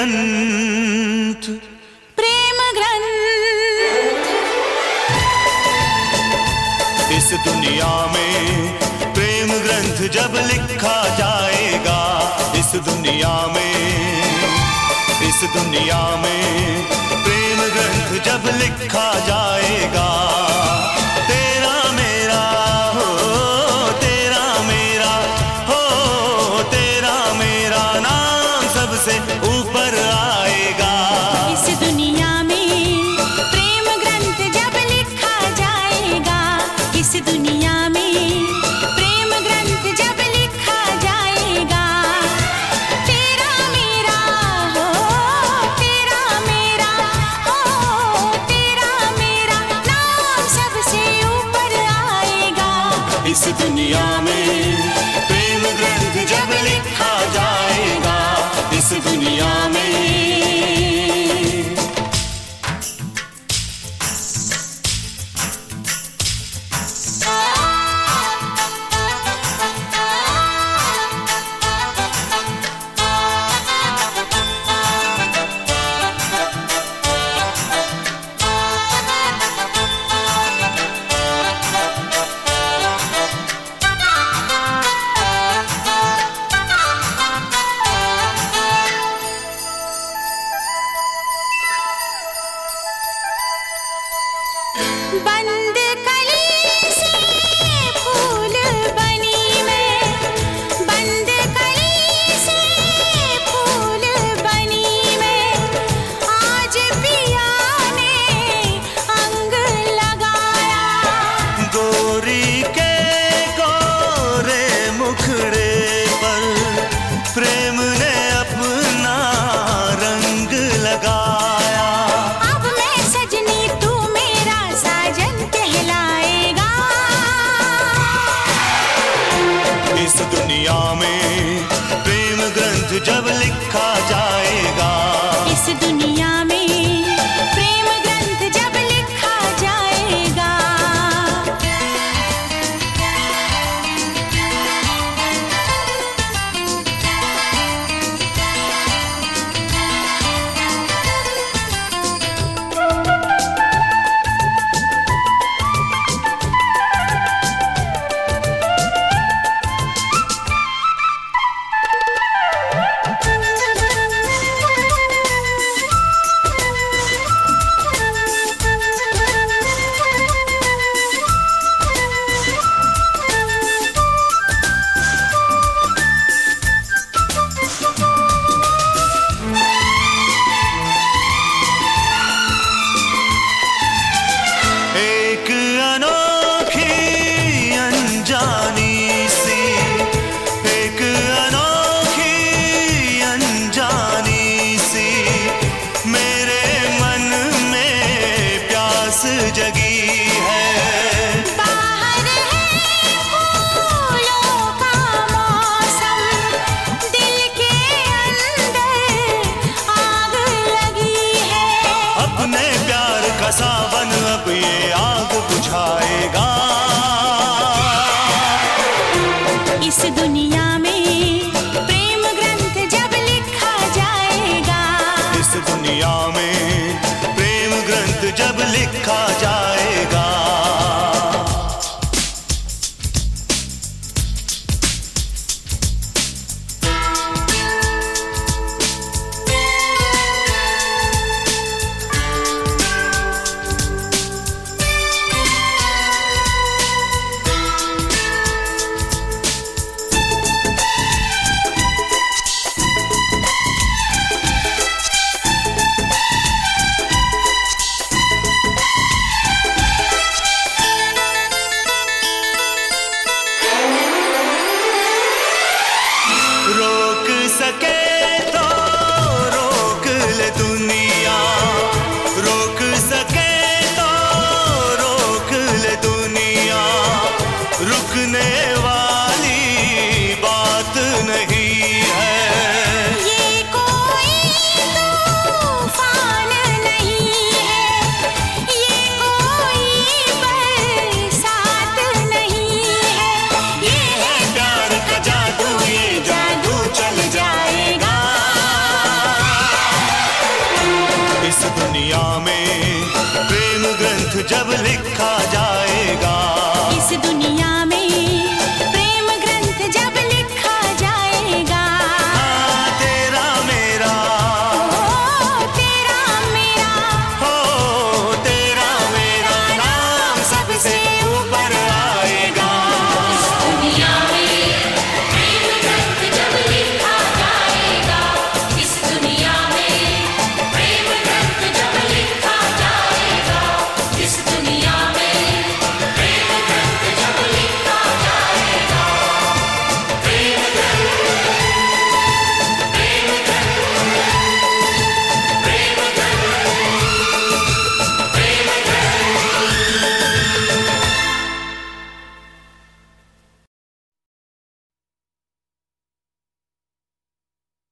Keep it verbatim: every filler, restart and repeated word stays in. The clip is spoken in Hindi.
ग्रंथ। प्रेम ग्रंथ। इस दुनिया में प्रेम ग्रंथ जब लिखा जाएगा, इस दुनिया में, इस दुनिया में प्रेम ग्रंथ जब लिखा जाएगा, तेरा मेरा हो, तेरा मेरा हो, तेरा मेरा नाम सबसे ऊपर आएगा। इस दुनिया में प्रेम ग्रंथ जब लिखा जाएगा, इस दुनिया में प्रेम ग्रंथ जब लिखा जाएगा, तेरा मेरा हो, तेरा मेरा हो, तेरा मेरा नाम सबसे ऊपर आएगा। इस दुनिया में प्रेम ग्रंथ जब लिखा जाएगा, इस दुनिया में। बंद कली से फूल बनी मैं, बंद कली से फूल बनी मैं, आज पिया ने अंग लगाया। गोरी के गोरे मुखड़े पर प्रेम ने अपना रंग लगाया। अब मैं सजनी तू मेरा साजन कहलाएगा। इस दुनिया में प्रेम ग्रंथ जब लिखा जाएगा, इस दुनिया में प्रेम ग्रंथ जब लिखा जाएगा। एक अनोखी अनजानी सी, एक अनोखी अनजानी सी मेरे मन में प्यास जगी है। बाहर है फूलों का मौसम, दिल के अंदर आग लगी है। अपने प्यार का सावन अब ये आग बुझाएगा। इस दुनिया में प्रेम ग्रंथ जब लिखा जाएगा, इस दुनिया में प्रेम ग्रंथ जब लिखा जाएगा। रोक सके तो रोक ले दुनिया, रोक सके तो रोक ले दुनिया, रुकने वाली बात नहीं है। ये कोई तूफान नहीं है, ये कोई बरसात नहीं है, ये है प्यार का जादू, ये जादू चल जाएगा। जब लिखा जाएगा। इस दुनिया